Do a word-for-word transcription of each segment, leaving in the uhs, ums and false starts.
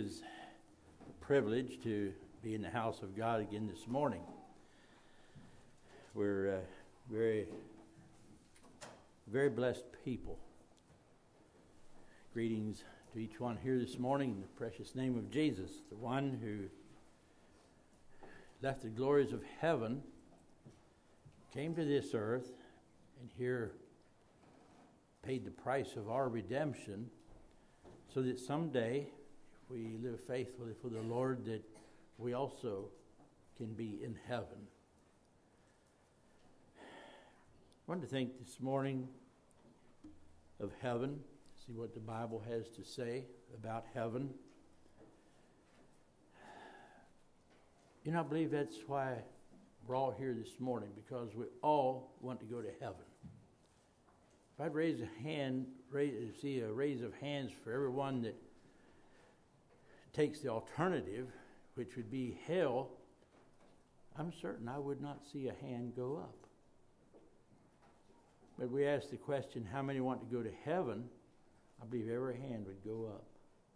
is a privilege to be in the house of God again this morning. We're uh, very, very blessed people. Greetings to each one here this morning in the precious name of Jesus, the one who left the glories of heaven, came to this earth, and here paid the price of our redemption, so that someday, if we live faithfully for the Lord, that we also can be in heaven. I want to think this morning of heaven, see what the Bible has to say about heaven. You know, I believe that's why we're all here this morning, because we all want to go to heaven. If I'd raise a hand, raise, see a raise of hands for everyone that takes the alternative, which would be hell, I'm certain I would not see a hand go up. But we ask the question, how many want to go to heaven? I believe every hand would go up.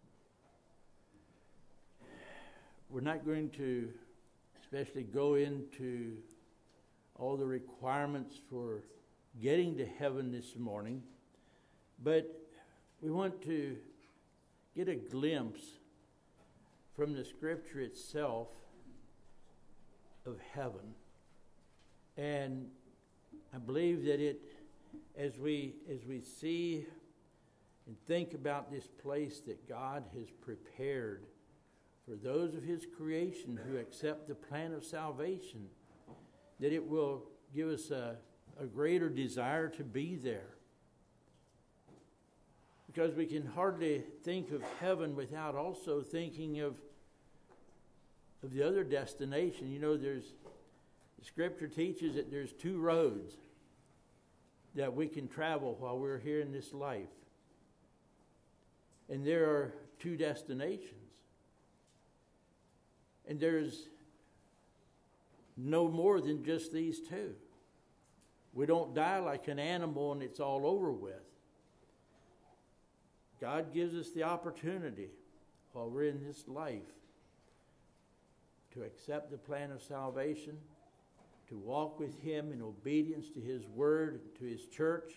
We're not going to especially go into all the requirements for getting to heaven this morning, but we want to get a glimpse from the scripture itself of heaven. And I believe that it, as we as we see and think about this place that God has prepared for those of His creation who accept the plan of salvation, that it will give us a, a greater desire to be there. Because we can hardly think of heaven without also thinking of, of the other destination. You know, there's the scripture teaches that there's two roads that we can travel while we're here in this life. And there are two destinations. And there's no more than just these two. We don't die like an animal and it's all over with. God gives us the opportunity while we're in this life to accept the plan of salvation, to walk with Him in obedience to His word, to His church.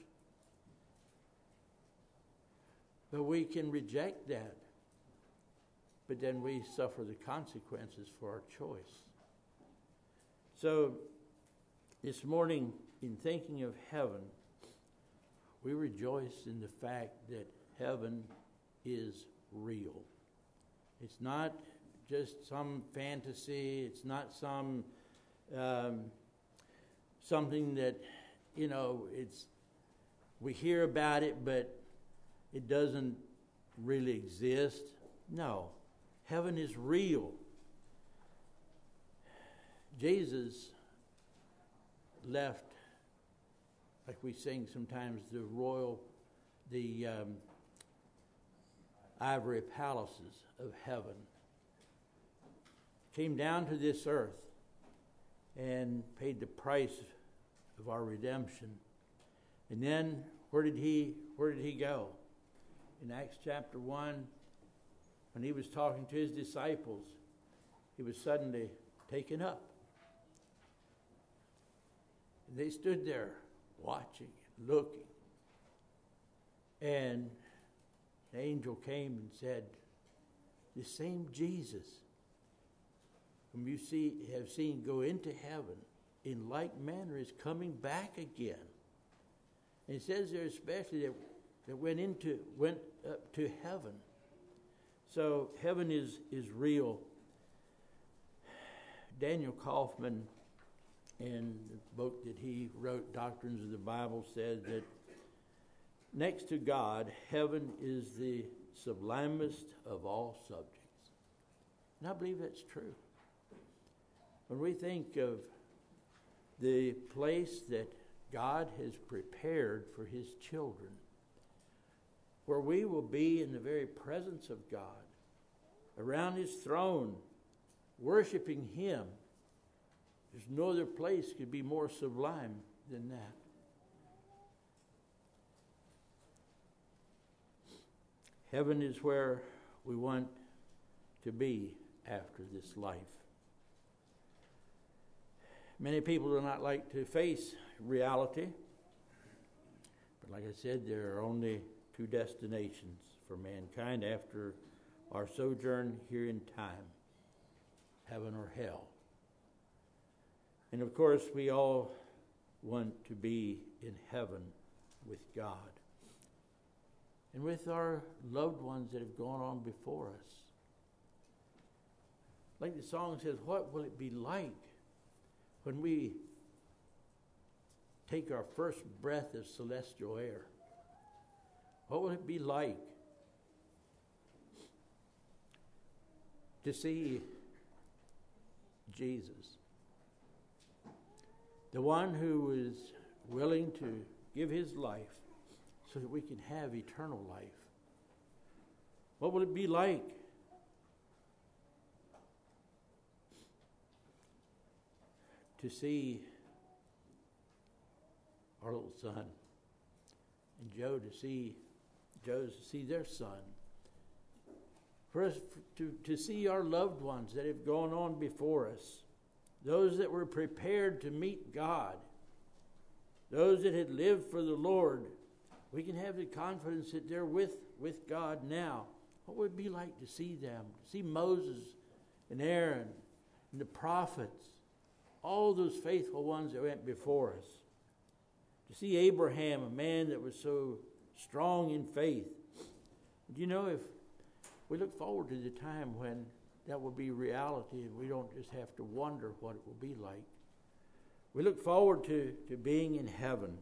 But we can reject that. But then we suffer the consequences for our choice. So, this morning, in thinking of heaven, we rejoice in the fact that heaven is real. It's not just some fantasy. It's not some um, something that, you know, it's we hear about it, but it doesn't really exist. No. Heaven is real. Jesus left, like we sing sometimes, the royal, the um, ivory palaces of heaven. Came down to this earth and paid the price of our redemption. And then where did he where did he go? In Acts chapter one, when he was talking to his disciples, he was suddenly taken up. And they stood there watching and looking. And an angel came and said, the same Jesus whom you see have seen go into heaven in like manner is coming back again. And it says there especially that, that went into went up to heaven. So heaven is, is real. Daniel Kaufman, in the book that he wrote, Doctrines of the Bible, said that next to God, heaven is the sublimest of all subjects. And I believe that's true. When we think of the place that God has prepared for His children, where we will be in the very presence of God, around His throne, worshiping Him. There's no other place could be more sublime than that. Heaven is where we want to be after this life. Many people do not like to face reality, but like I said, there are only two destinations for mankind after our sojourn here in time: heaven or hell. And of course, we all want to be in heaven with God and with our loved ones that have gone on before us. Like the song says, what will it be like when we take our first breath of celestial air? What will it be like to see Jesus, the one who was willing to give his life so that we can have eternal life? What will it be like to see our little son and Joe to see Joe to see their son? For us to, to see our loved ones that have gone on before us, those that were prepared to meet God, those that had lived for the Lord, we can have the confidence that they're with, with God now. What would it be like to see them, to see Moses and Aaron and the prophets, all those faithful ones that went before us, to see Abraham, a man that was so strong in faith. Do you know, if we look forward to the time when that will be reality and we don't just have to wonder what it will be like. We look forward to, to being in heaven.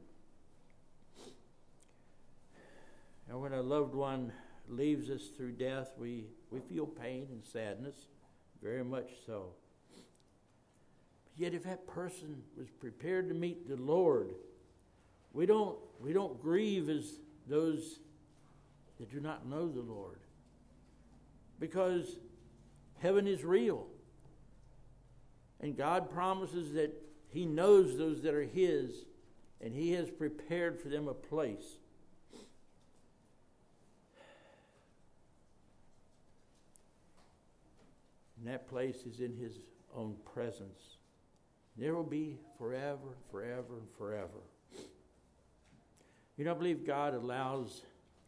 And when a loved one leaves us through death, we, we feel pain and sadness, very much so. Yet if that person was prepared to meet the Lord, we don't, we don't grieve as those that do not know the Lord. Because heaven is real. And God promises that he knows those that are his, and he has prepared for them a place. And that place is in his own presence. There will be forever, forever, and forever. You know, I believe God allows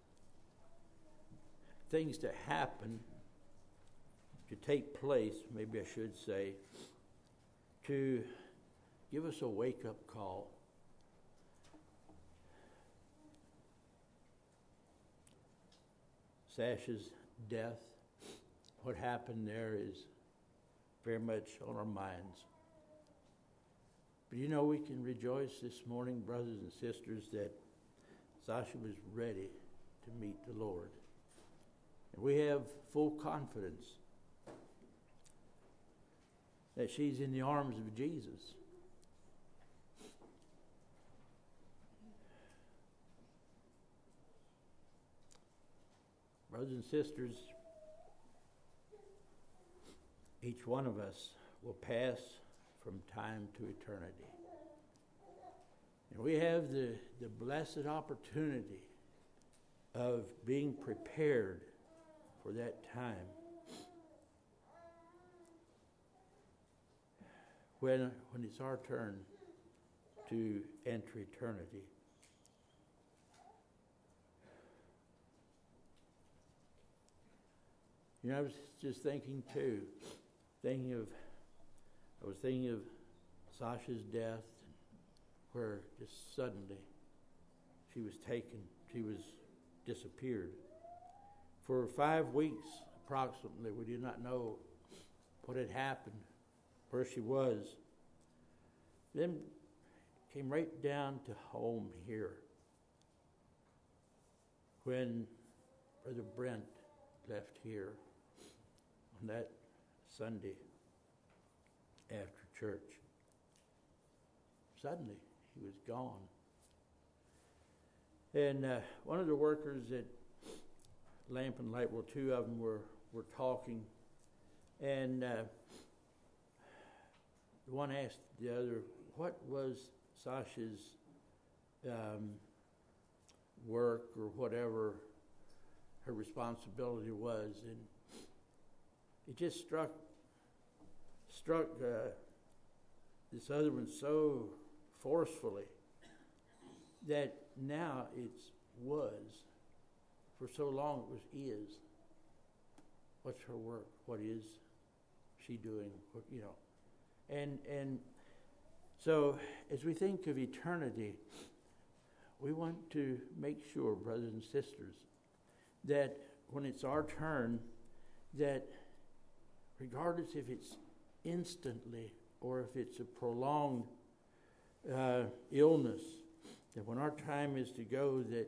things to happen, to take place, maybe I should say, to give us a wake-up call. Sasha's death, what happened there is very much on our minds. But you know, we can rejoice this morning, brothers and sisters, that Sasha was ready to meet the Lord. And we have full confidence that she's in the arms of Jesus. Brothers and sisters, each one of us will pass from time to eternity. And we have the, the blessed opportunity of being prepared for that time when, when it's our turn to enter eternity. You know, I was just thinking too, thinking of, I was thinking of Sasha's death, where just suddenly she was taken, she was disappeared. For five weeks approximately, we did not know what had happened, where she was. Then came right down to home here when Brother Brent left here on that Sunday after church. Suddenly, he was gone. And uh, one of the workers at Lamp and Light, well, two of them were, were talking, and uh, the one asked the other, what was Sasha's um, work or whatever her responsibility was? And it just struck struck uh, this other one so forcefully that now it's was. For so long it was is. What's her work? What is she doing? What, you know, and and so as we think of eternity, we want to make sure, brothers and sisters, that when it's our turn, that regardless if it's instantly or if it's a prolonged uh, illness, that when our time is to go, that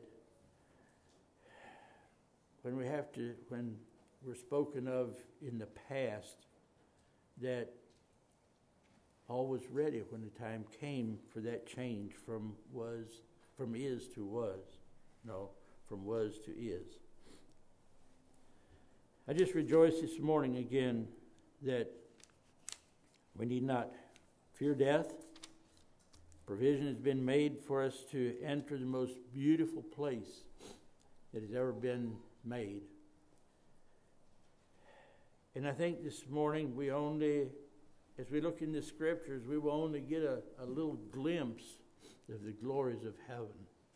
when we have to, when we're spoken of in the past, that all was ready when the time came for that change from was, from is to was. No, from was to is. I just rejoice this morning again that we need not fear death. Provision has been made for us to enter the most beautiful place that has ever been made. And I think this morning we only, as we look in the scriptures, we will only get a, a little glimpse of the glories of heaven.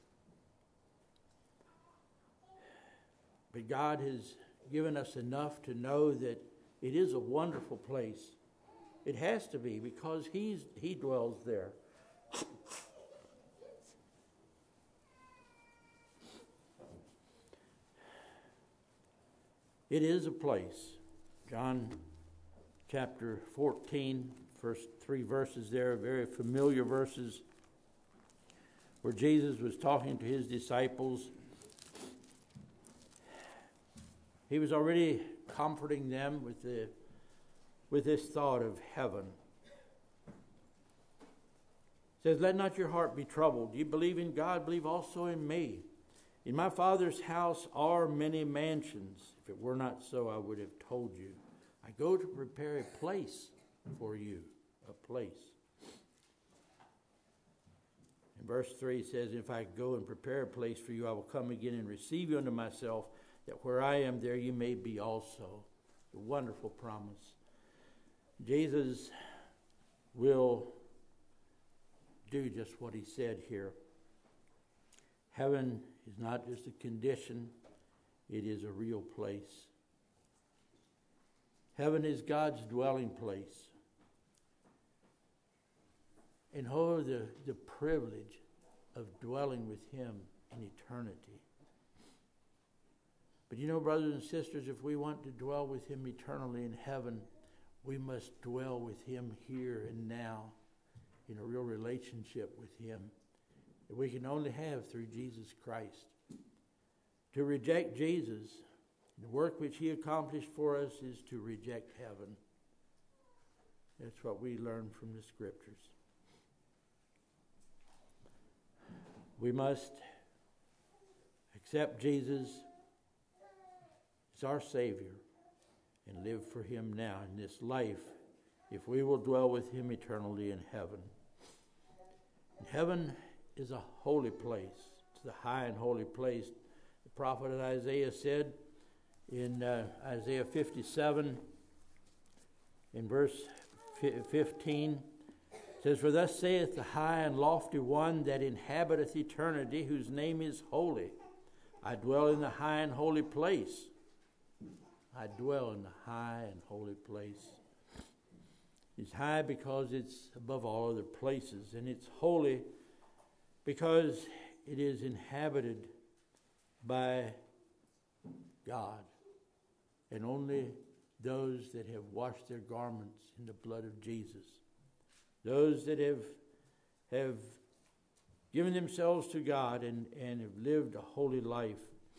But God has given us enough to know that it is a wonderful place. It has to be, because he's, He dwells there. It is a place. John chapter fourteen, first three verses there, very familiar verses, where Jesus was talking to his disciples. He was already comforting them with the with this thought of heaven. It says, "Let not your heart be troubled. You believe in God, believe also in me. In my Father's house are many mansions. If it were not so, I would have told you. I go to prepare a place for you." A place. In verse three it says, "If I go and prepare a place for you, I will come again and receive you unto myself, that where I am, there you may be also." A wonderful promise. Jesus will do just what he said here. Heaven is not just a condition, it is a real place. Heaven is God's dwelling place. And oh, the, the privilege of dwelling with him in eternity. But you know, brothers and sisters, if we want to dwell with him eternally in heaven, we must dwell with him here and now in a real relationship with him that we can only have through Jesus Christ. To reject Jesus, the work which he accomplished for us, is to reject heaven. That's what we learn from the scriptures. We must accept Jesus as our Savior and live for him now in this life, if we will dwell with him eternally in heaven. And heaven is a holy place. It's the high and holy place. The prophet Isaiah said in uh, Isaiah fifty-seven, in verse fifteen, it says, "For thus saith the high and lofty one that inhabiteth eternity, whose name is holy. I dwell in the high and holy place." I dwell in the high and holy place. It's high because it's above all other places, and it's holy because it is inhabited by God, and only those that have washed their garments in the blood of Jesus, those that have have given themselves to God and, and have lived a holy life.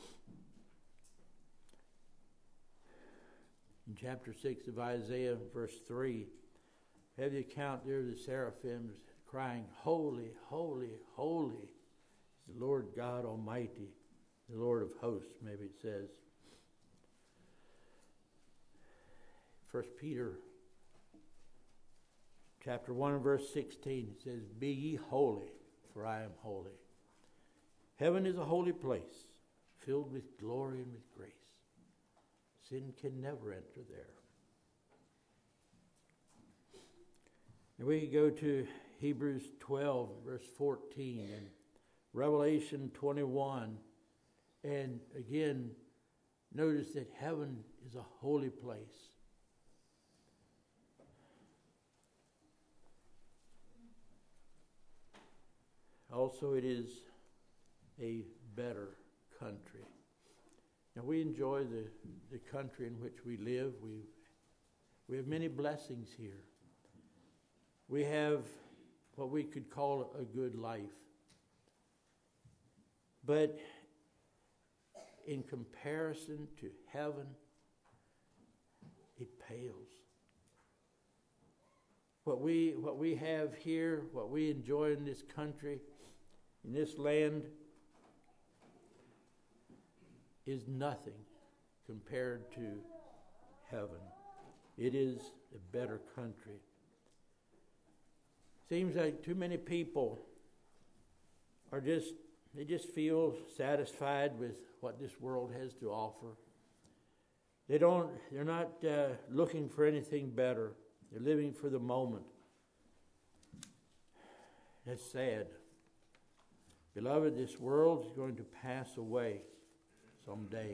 In chapter six of Isaiah, verse three, we have the account there of the seraphims crying, "Holy, holy, holy is the Lord God Almighty, the Lord of hosts," maybe it says. First Peter chapter one and verse sixteen, it says, "Be ye holy, for I am holy." Heaven is a holy place, filled with glory and with grace. Sin can never enter there. And we could go to Hebrews twelve, verse fourteen, and Revelation twenty-one. And again, notice that heaven is a holy place. Also, it is a better country. Now, we enjoy the, the country in which we live. We, we have many blessings here. We have what we could call a good life. But in comparison to heaven, it pales. What we, what we have here, what we enjoy in this country, in this land, is nothing compared to heaven. It is a better country. Seems like too many people are just, they just feel satisfied with what this world has to offer. They don't, they're not uh, looking for anything better. They're living for the moment. That's sad. Beloved, this world is going to pass away someday.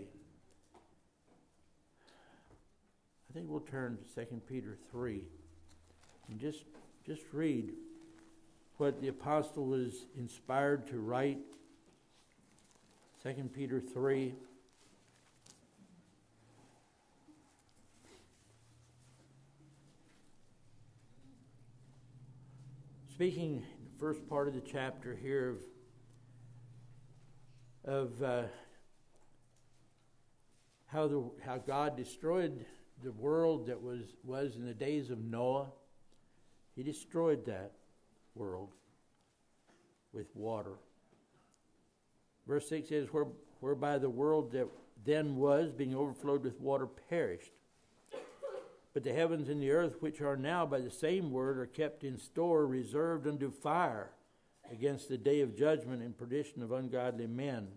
I think we'll turn to Second Peter three and just, just read what the apostle was inspired to write. Second Peter three. Speaking in the first part of the chapter here of, of uh, how the how God destroyed the world that was, was in the days of Noah. He destroyed that world with water. Verse six says, Where, whereby the world that then was, being overflowed with water, perished. But the heavens and the earth, which are now by the same word, are kept in store, reserved unto fire, against the day of judgment and perdition of ungodly men.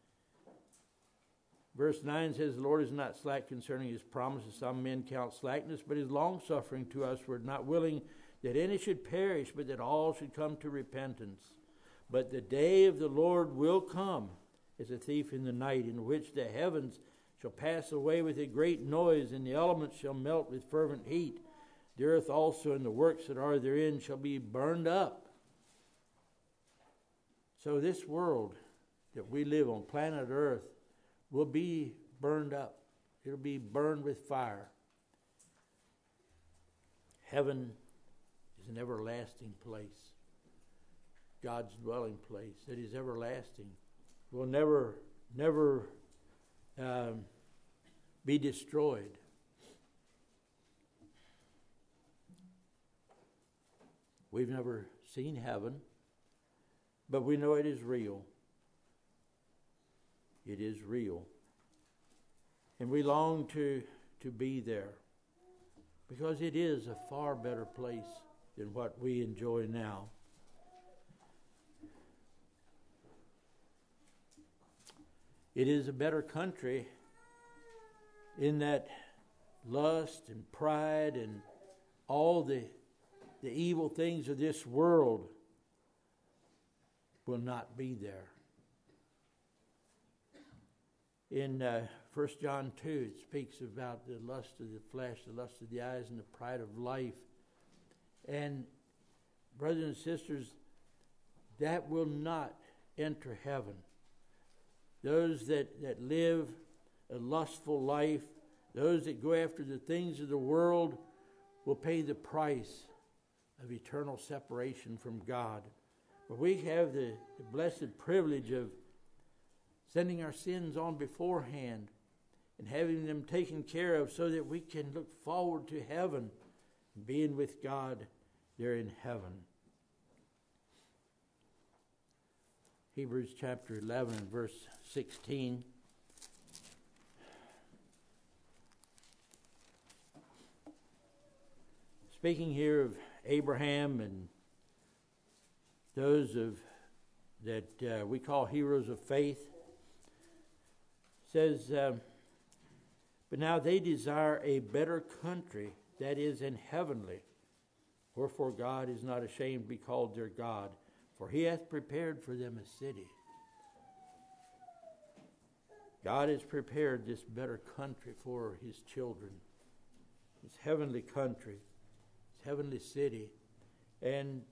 Verse nine says, The Lord is not slack concerning his promise, as some men count slackness, but is longsuffering to us, for not willing that any should perish, but that all should come to repentance. But the day of the Lord will come as a thief in the night, in which the heavens shall pass away with a great noise, and the elements shall melt with fervent heat. The earth also and the works that are therein shall be burned up. So this world that we live on, planet Earth, will be burned up. It'll be burned with fire. Heaven is an everlasting place. God's dwelling place that is everlasting. Will never, never um, be destroyed. We've never seen heaven, but we know it is real. It is real. And we long to, to be there, because it is a far better place than what we enjoy now. It is a better country in that lust and pride and all the, the evil things of this world will not be there. In uh, First John two, it speaks about the lust of the flesh, the lust of the eyes, and the pride of life. And brothers and sisters, that will not enter heaven. Those that, that live a lustful life, those that go after the things of the world, will pay the price of eternal separation from God. But we have the, the blessed privilege of sending our sins on beforehand and having them taken care of so that we can look forward to heaven and being with God there in heaven. Hebrews chapter eleven and verse sixteen. Speaking here of Abraham and those of that uh, we call heroes of faith, says, uh, but now they desire a better country, that is, an heavenly. Wherefore God is not ashamed to be called their God, for he hath prepared for them a city. God has prepared this better country for his children, his heavenly country, his heavenly city. And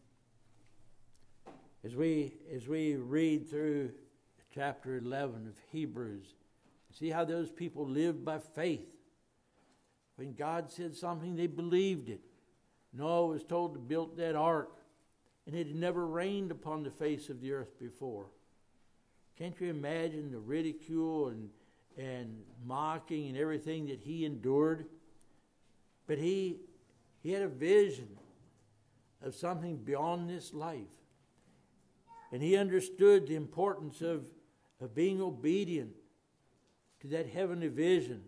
as we as we read through chapter eleven of Hebrews, see how those people lived by faith. When God said something, they believed it. Noah was told to build that ark, and it had never rained upon the face of the earth before. Can't you imagine the ridicule and, and mocking and everything that he endured? But he, he had a vision of something beyond this life. And he understood the importance of, of being obedient to that heavenly vision.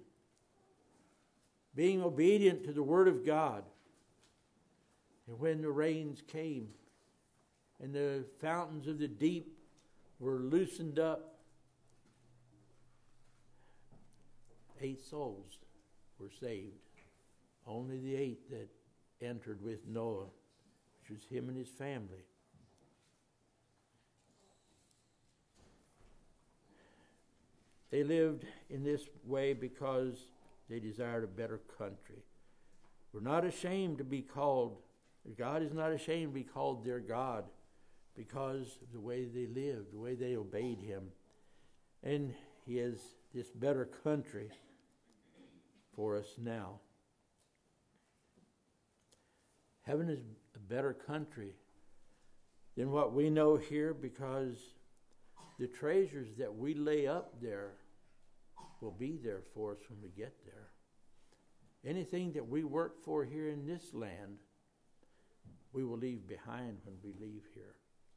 Being obedient to the Word of God. And when the rains came and the fountains of the deep were loosened up, eight souls were saved. Only the eight that entered with Noah, which was him and his family. They lived in this way because they desired a better country. We're not ashamed to be called, God is not ashamed to be called their God because of the way they lived, the way they obeyed him. And he has this better country for us now. Heaven is a better country than what we know here because the treasures that we lay up there will be there for us when we get there. Anything that we work for here in this land, we will leave behind when we leave here.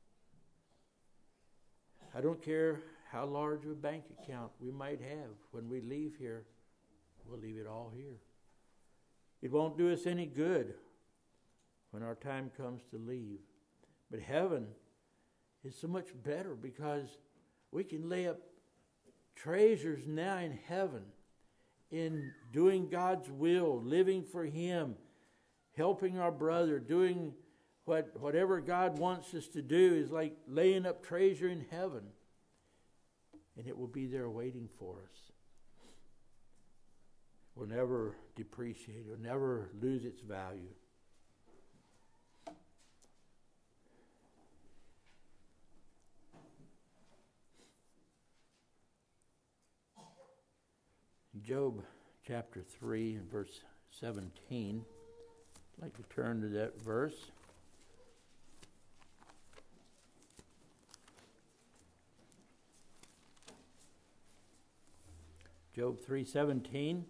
I don't care how large of a bank account we might have when we leave here, we'll leave it all here. It won't do us any good when our time comes to leave. But heaven is so much better because we can lay up treasures now in heaven in doing God's will, living for him, helping our brother, doing what whatever God wants us to do is like laying up treasure in heaven. And it will be there waiting for us. It will never depreciate. It will never lose its value. Job chapter three and verse seventeen. I'd like to turn to that verse. Job three seventeen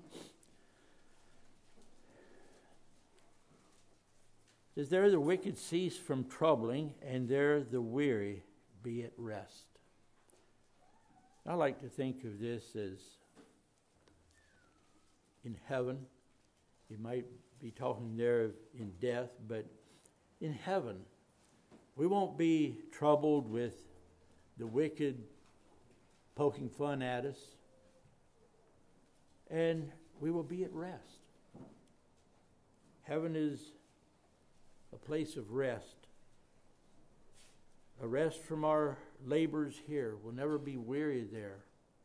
says, "There the wicked cease from troubling, and there the weary be at rest." I like to think of this as in heaven. You might be talking there in death, but in heaven, we won't be troubled with the wicked poking fun at us, and we will be at rest. Heaven is a place of rest, a rest from our labors here. We'll never be weary there.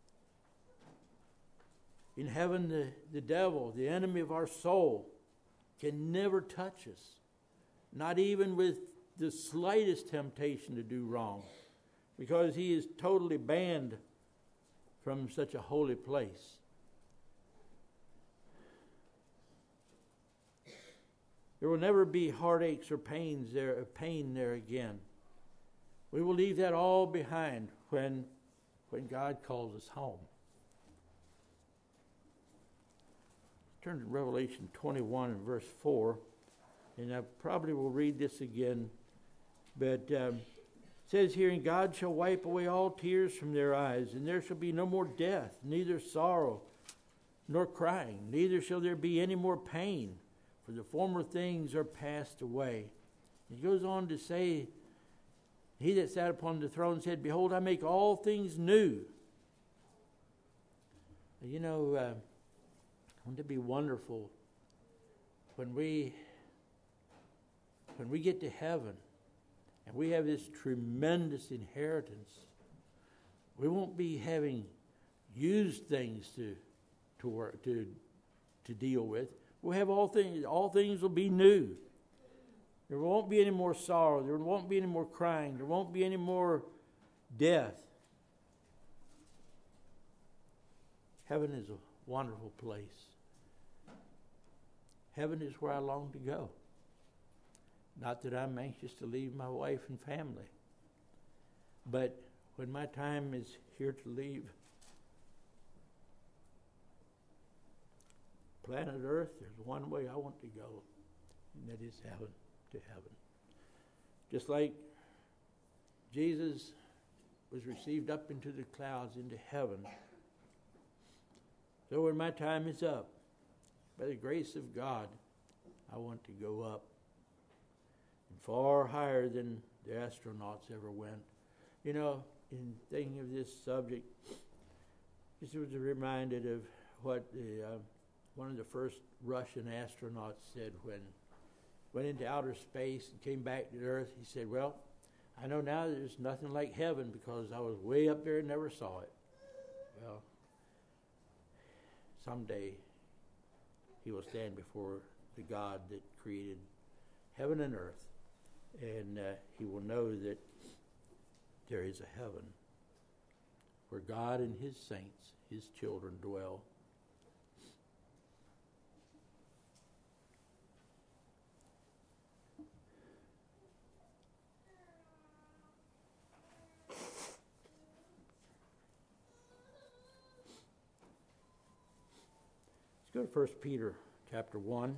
In heaven, the, the devil, the enemy of our soul, can never touch us. Not even with the slightest temptation to do wrong. Because he is totally banned from such a holy place. There will never be heartaches or pains there, pain there again. We will leave that all behind when, when God calls us home. Turn to Revelation twenty-one and verse four, and I probably will read this again, but um, it says here, "And God shall wipe away all tears from their eyes, and there shall be no more death, neither sorrow, nor crying, neither shall there be any more pain, for the former things are passed away." He goes on to say, "He that sat upon the throne said, Behold, I make all things new." You know, uh, wouldn't it be wonderful when we when we get to heaven and we have this tremendous inheritance, we won't be having used things to to work to to deal with. We'll have all things. All things will be new. There won't be any more sorrow. There won't be any more crying. There won't be any more death. Heaven is a wonderful place. Heaven is where I long to go. Not that I'm anxious to leave my wife and family, but when my time is here to leave planet Earth, there's one way I want to go, and that is heaven, to heaven. Just like Jesus was received up into the clouds into heaven, so when my time is up, by the grace of God, I want to go up and far higher than the astronauts ever went. You know, in thinking of this subject, just was reminded of what the uh, one of the first Russian astronauts said when went into outer space and came back to Earth. He said, well, I know now there's nothing like heaven because I was way up there and never saw it. Well, someday he will stand before the God that created heaven and earth, and uh, he will know that there is a heaven where God and his saints, his children, dwell. Let's go to First Peter chapter one.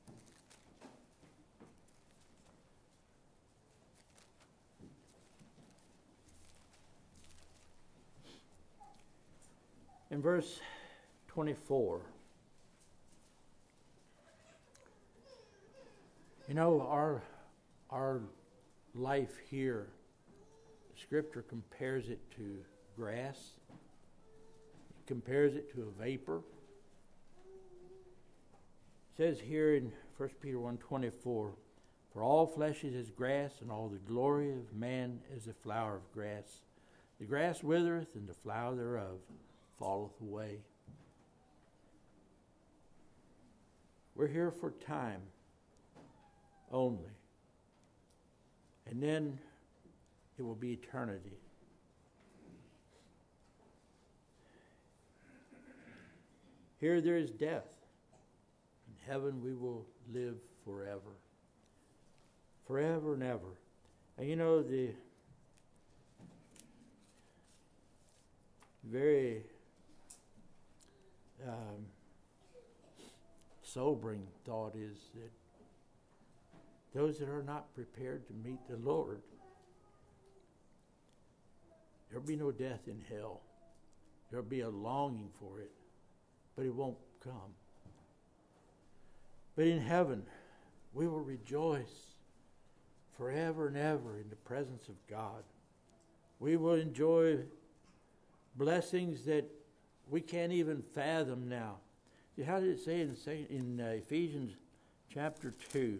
In verse twenty-four, you know, our our life here, Scripture compares it to grass. It compares it to a vapor. It says here in First Peter one twenty-four, for all flesh is as grass, and all the glory of man as the flower of grass. The grass withereth, and the flower thereof falleth away. We're here for time only. And then it will be eternity. Here there is death. In heaven we will live forever. Forever and ever. And you know, the very um, sobering thought is that those that are not prepared to meet the Lord, there'll be no death in hell. There'll be a longing for it, but it won't come. But in heaven, we will rejoice forever and ever in the presence of God. We will enjoy blessings that we can't even fathom now. How did it say in, in uh, Ephesians chapter two?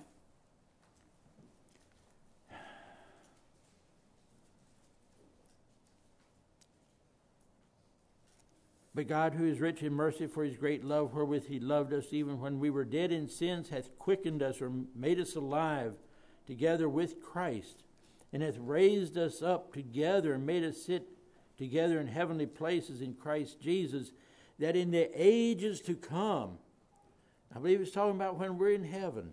But God, who is rich in mercy for his great love, wherewith he loved us, even when we were dead in sins, hath quickened us or made us alive together with Christ, and hath raised us up together and made us sit together in heavenly places in Christ Jesus, that in the ages to come, I believe it's talking about when we're in heaven,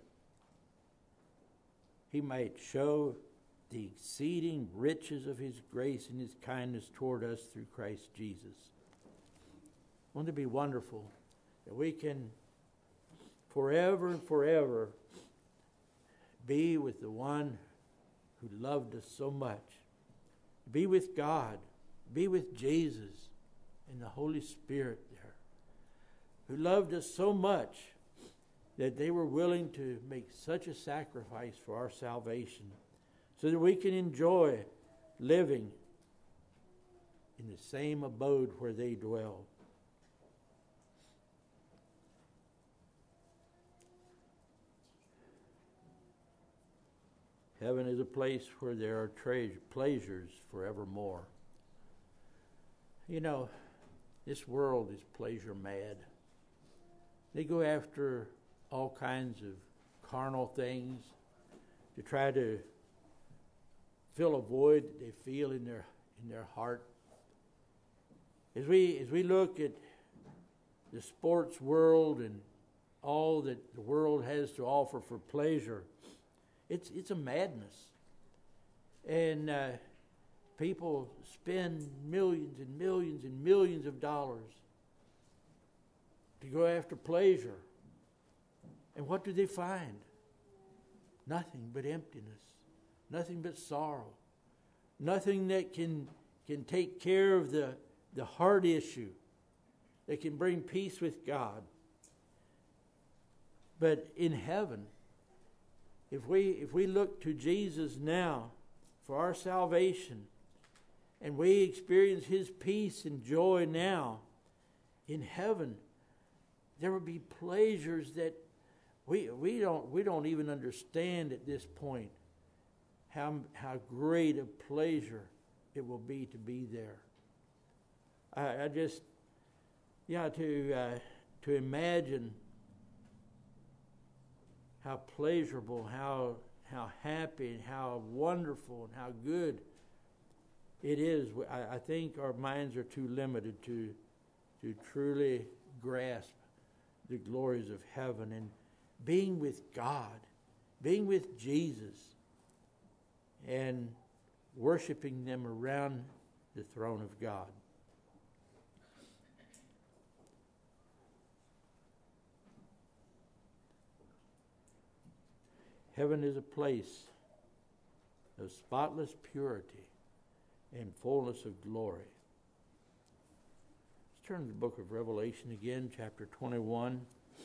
he might show the exceeding riches of his grace and his kindness toward us through Christ Jesus. Won't it be wonderful that we can forever and forever be with the one who loved us so much, be with God, be with Jesus and the Holy Spirit there, who loved us so much that they were willing to make such a sacrifice for our salvation so that we can enjoy living in the same abode where they dwell. Heaven is a place where there are treasure, pleasures forevermore. You know, this world is pleasure mad. They go after all kinds of carnal things to try to fill a void that they feel in their in their heart. As we as we look at the sports world and all that the world has to offer for pleasure, it's it's a madness. And uh, people spend millions and millions and millions of dollars to go after pleasure. And what do they find? Nothing but emptiness. Nothing but sorrow. Nothing that can can take care of the, the heart issue, that can bring peace with God. But in heaven, if we if we look to Jesus now for our salvation, and we experience His peace and joy now, in heaven, there will be pleasures that we we don't we don't even understand at this point how how great a pleasure it will be to be there. I, I just yeah to uh, to imagine how pleasurable, how how happy, and how wonderful, and how good it is. I, I think our minds are too limited to to truly grasp the glories of heaven and being with God, being with Jesus, and worshiping them around the throne of God. Heaven is a place of spotless purity and fullness of glory. Let's turn to the book of Revelation again, chapter twenty-one.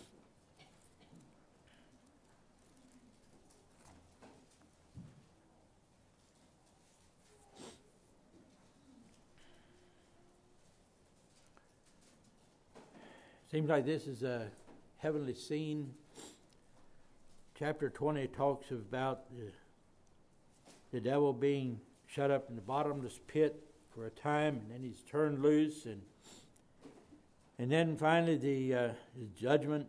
Seems like this is a heavenly scene. Chapter twenty talks about the, the devil being shut up in the bottomless pit for a time, and then he's turned loose, and and then finally the uh, his judgment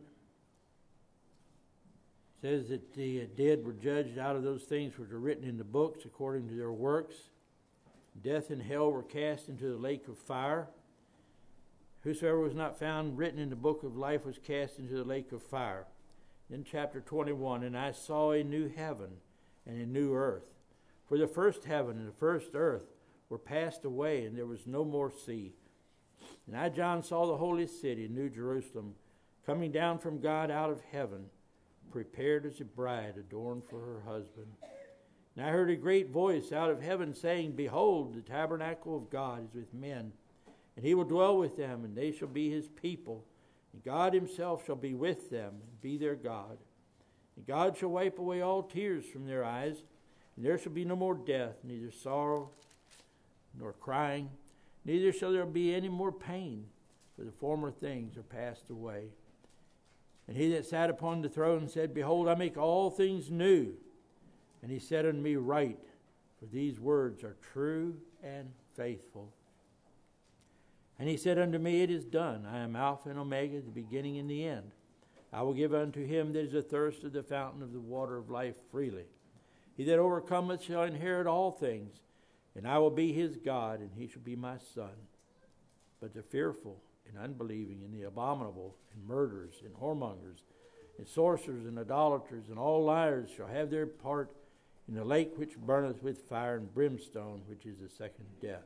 says that the dead were judged out of those things which are written in the books according to their works. Death and hell were cast into the lake of fire. Whosoever was not found written in the book of life was cast into the lake of fire. In chapter twenty-one, and I saw a new heaven and a new earth. For the first heaven and the first earth were passed away, and there was no more sea. And I, John, saw the holy city, New Jerusalem, coming down from God out of heaven, prepared as a bride adorned for her husband. And I heard a great voice out of heaven saying, Behold, the tabernacle of God is with men, and he will dwell with them, and they shall be his people. And God himself shall be with them, and be their God. And God shall wipe away all tears from their eyes, and there shall be no more death, neither sorrow nor crying, neither shall there be any more pain, for the former things are passed away. And he that sat upon the throne said, Behold, I make all things new. And he said unto me, Write, for these words are true and faithful. And he said unto me, It is done. I am Alpha and Omega, the beginning and the end. I will give unto him that is athirst of the fountain of the water of life freely. He that overcometh shall inherit all things, and I will be his God, and he shall be my son. But the fearful and unbelieving, and the abominable, and murderers, and whoremongers, and sorcerers, and idolaters, and all liars shall have their part in the lake which burneth with fire and brimstone, which is the second death.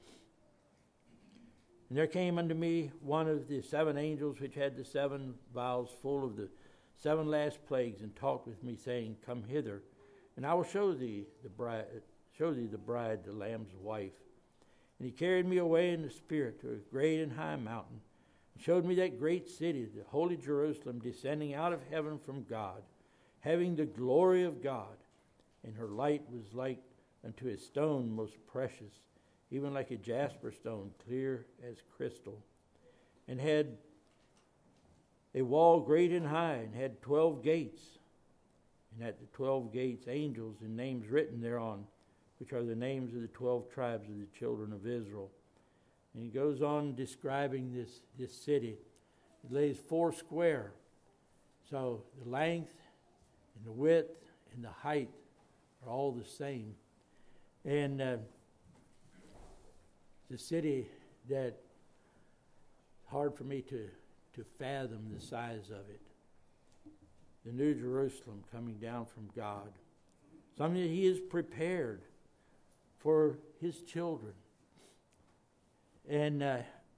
And there came unto me one of the seven angels which had the seven vials full of the seven last plagues, and talked with me, saying, Come hither, and I will show thee the bride, show thee the bride, the Lamb's wife. And he carried me away in the spirit to a great and high mountain, and showed me that great city, the holy Jerusalem, descending out of heaven from God, having the glory of God. And her light was like unto a stone most precious, even like a jasper stone, clear as crystal, and had a wall great and high, and had twelve gates. and at the twelve gates angels and names written thereon, which are the names of the twelve tribes of the children of Israel. And he goes on describing this, this city. It lays four square. So the length and the width and the height are all the same. And uh, the city that it's hard for me to, to fathom the size of it. The New Jerusalem coming down from God. Something that he has prepared for his children. And uh,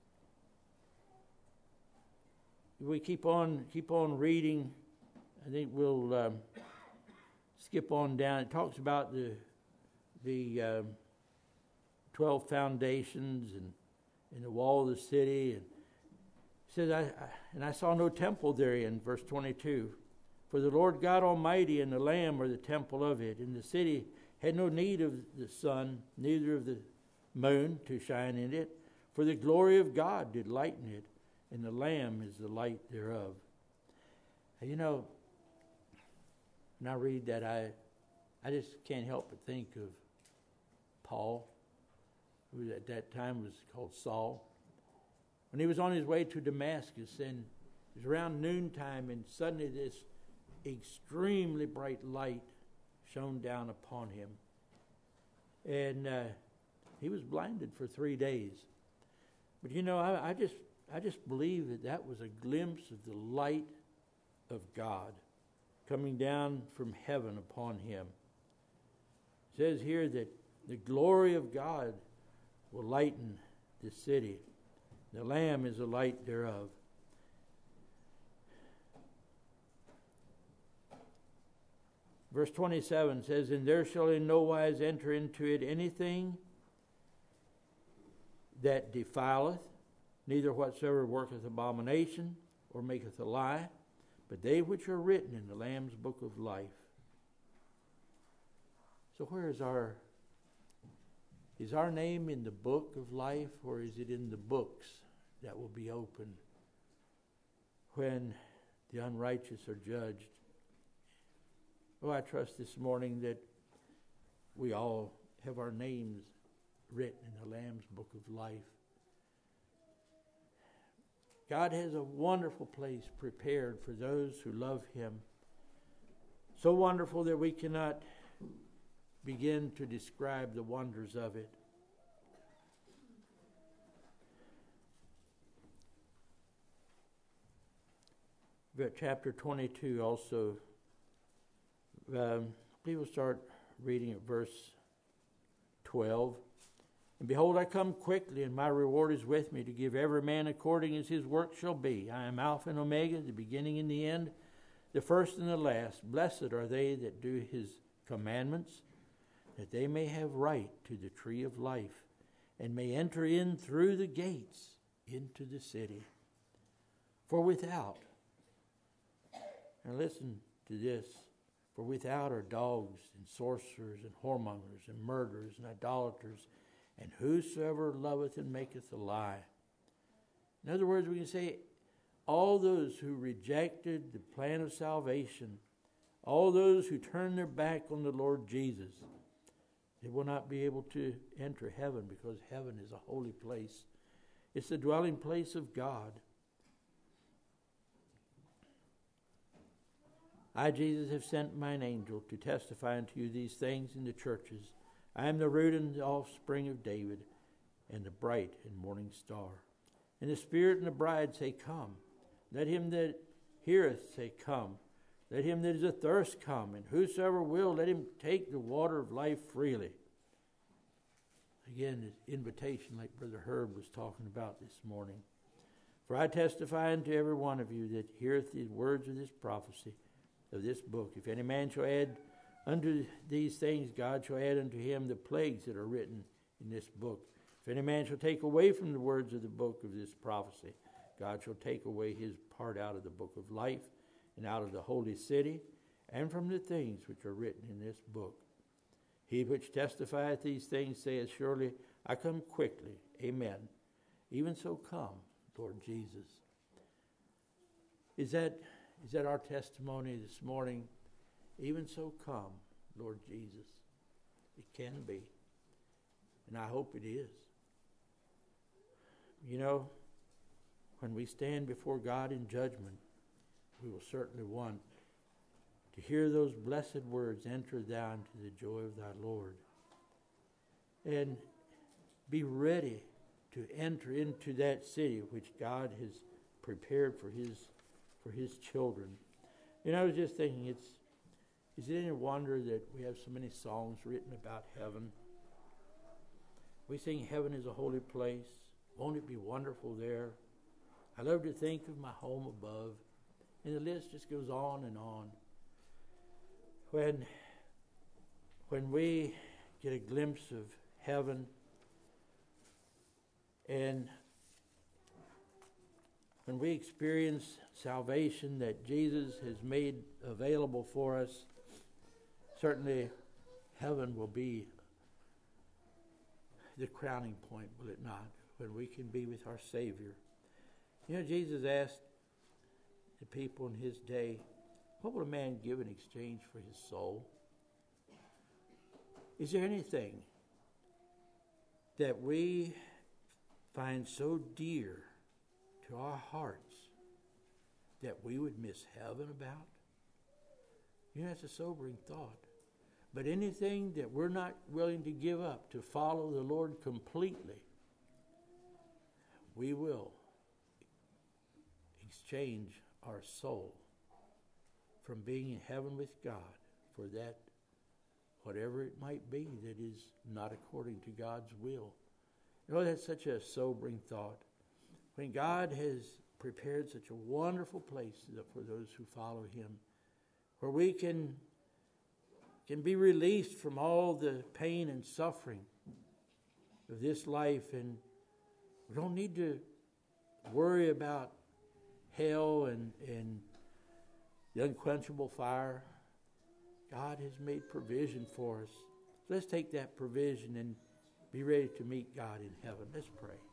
we keep on keep on reading. I think we'll um, skip on down. It talks about the the um, twelve foundations and, and the wall of the city. And it says, I, I, and I saw no temple therein, verse twenty-two. For the Lord God Almighty and the Lamb are the temple of it. And the city had no need of the sun, neither of the moon to shine in it. For the glory of God did lighten it, and the Lamb is the light thereof. And you know, when I read that, I I just can't help but think of Paul, who at that time was called Saul. When he was on his way to Damascus, and it was around noontime, and suddenly this extremely bright light shone down upon him. And uh, he was blinded for three days. But you know, I, I just I just believe that that was a glimpse of the light of God coming down from heaven upon him. It says here that the glory of God will lighten the city. The Lamb is the light thereof. Verse twenty-seven says, And there shall in no wise enter into it anything that defileth, neither whatsoever worketh abomination, or maketh a lie, but they which are written in the Lamb's book of life. So where is our, is our name in the book of life, or is it in the books that will be opened when the unrighteous are judged? Oh, I trust this morning that we all have our names written in the Lamb's book of life. God has a wonderful place prepared for those who love him. So wonderful that we cannot begin to describe the wonders of it. But chapter twenty-two also, um, we will start reading at verse twelve. And behold, I come quickly, and my reward is with me, to give every man according as his work shall be. I am Alpha and Omega, the beginning and the end, the first and the last. Blessed are they that do his commandments, that they may have right to the tree of life, and may enter in through the gates into the city. For without, and listen to this, for without are dogs and sorcerers and whoremongers and murderers and idolaters, and whosoever loveth and maketh a lie. In other words, we can say all those who rejected the plan of salvation, all those who turn their back on the Lord Jesus, they will not be able to enter heaven, because heaven is a holy place. It's the dwelling place of God. I, Jesus, have sent mine angel to testify unto you these things in the churches. I am the root and the offspring of David, and the bright and morning star. And the Spirit and the bride say, Come. Let him that heareth say, Come. Let him that is athirst come, and whosoever will, let him take the water of life freely. Again, the invitation like Brother Herb was talking about this morning. For I testify unto every one of you that heareth the words of this prophecy, of this book. If any man shall add unto these things, God shall add unto him the plagues that are written in this book. If any man shall take away from the words of the book of this prophecy, God shall take away his part out of the book of life, and out of the holy city, and from the things which are written in this book. He which testifieth these things saith, Surely I come quickly. Amen. Even so come, Lord Jesus. Is that, is that our testimony this morning? Even so, come, Lord Jesus. It can be. And I hope it is. You know, when we stand before God in judgment, we will certainly want to hear those blessed words, enter thou into the joy of thy Lord. And be ready to enter into that city which God has prepared for his for his children. And I was just thinking, it's is it any wonder that we have so many songs written about heaven? We sing heaven is a holy place. Won't it be wonderful there? I love to think of my home above. And the list just goes on and on. When, when we get a glimpse of heaven, and when we experience salvation that Jesus has made available for us, certainly heaven will be the crowning point, will it not? When we can be with our Savior. You know, Jesus asked the people in his day, what will a man give in exchange for his soul? Is there anything that we find so dear to our hearts that we would miss heaven about? You know, that's a sobering thought. But anything that we're not willing to give up to follow the Lord completely, we will exchange our soul from being in heaven with God for that, whatever it might be that is not according to God's will. You know, that's such a sobering thought. When God has prepared such a wonderful place for those who follow him, where we can, can be released from all the pain and suffering of this life, and we don't need to worry about hell and, and the unquenchable fire. God has made provision for us. So let's take that provision and be ready to meet God in heaven. Let's pray.